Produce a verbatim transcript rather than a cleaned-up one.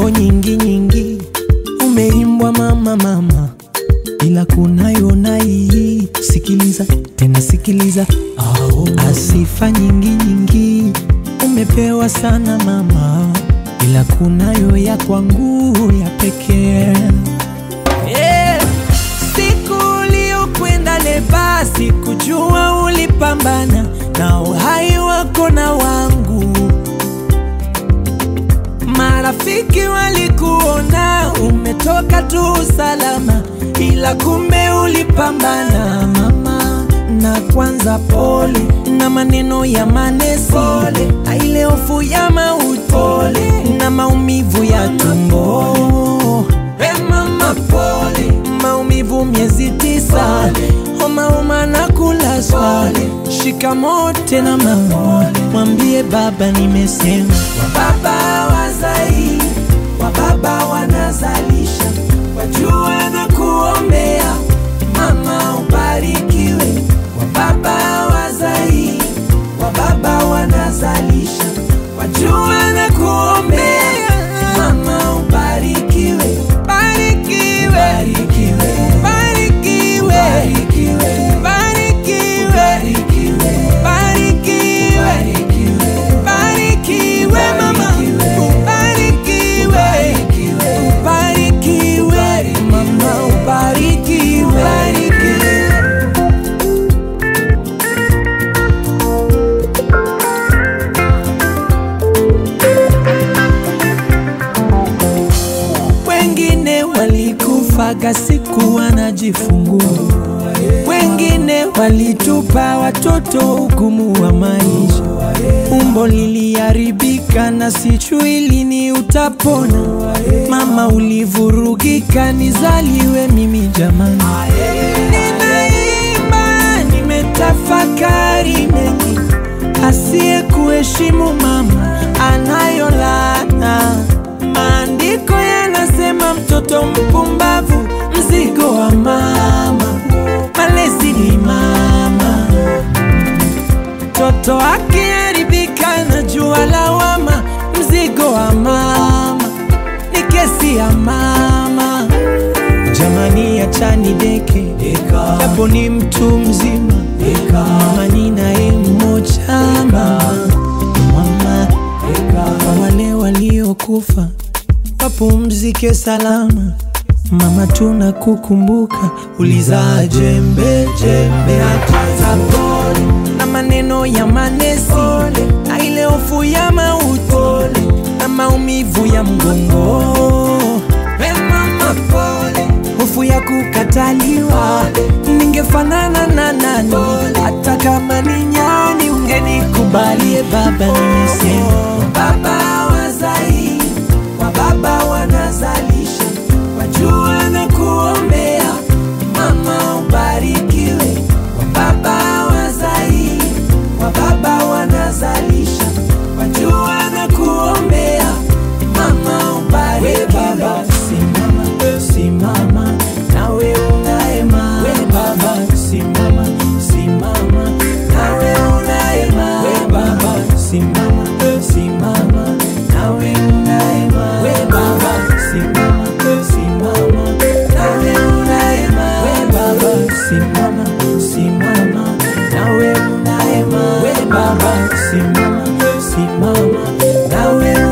nyimbo nyingi nyingi umeimbwa mama mama, ila kunayo na hii. Sikiliza tena sikiliza, oh. Asifa nyingi nyingi umepewa sana mama, ila kunayo ya kwangu ya pekee. Yeah. Siku uliokwenda leba sikujua ulipambana na uhai wako na wangu. Marafiki walikuona umetoka tu salama, ila kumbe ulipambana mama. Na kwanza pole na maneno ya manesi, pole na ile hofu ya mauti, pole na maumivu ya tumbo. Hey mama pole, maumivu miezi tisa, homa homa na kulazwa. Shikamoo tena mama, mwambie baba nimesema. Wababa wazai, wababa wanazalisha, wajua na kuombea mama ubarikiwe. Wababa wazai, wababa wanazalisha, wajua na kuombea mama ubarikiwe. Barikiwe, barikiwe, barikiwe, barikiwe, barikiwe, barikiwe, barikiwe mama, ubarikiwe, ubarikiwe mama, ubarikiwe. Wengine walikufaga siku wanajifungua, wengine walitupa watoto hukumu wa maisha. Umbo liliharibika na sijui lini utapona. Mama ulivurugika nizaliwe mimi jamani. Ninaimba nimetafakari mengi, asiye kuheshimu mama anayo laana. Maandiko yanasema mtoto mpumbavu mzigo wa mama, malezi ni mama. Mtoto akiharibika na jua lawama, mzigo wa mama ni kesi ya mama. Jamani achani deke, japo ni mtu mzima, mama ninaye mmoja mama. Mama kwa wale waliokufa wapumzike salama mama, tunakukumbuka. Ulizaa jembe jembe hata pole na maneno ya manesi, pole na ile hofu ya mauti, na maumivu ya mgongo. Hey mama pole, hofu ya kukataliwa, ningefanana na nani? Hata kama ni nyani ungenikubali. Baba nimesema, baba wazai, wababa wanazalisha, wajua na kuombea mama ubarikiwe. Wababa wazai, wababa wanazalisha, wajua na kuombea mama ubarikiwe. Baba simama, simama nawe unaema. We baba simama, simama nawe unaema. We baba simama, simama nawe unaema. We baba simama, simama nawe unaema. We baba simama, simama nawe unaema. We baba simama, simama nawe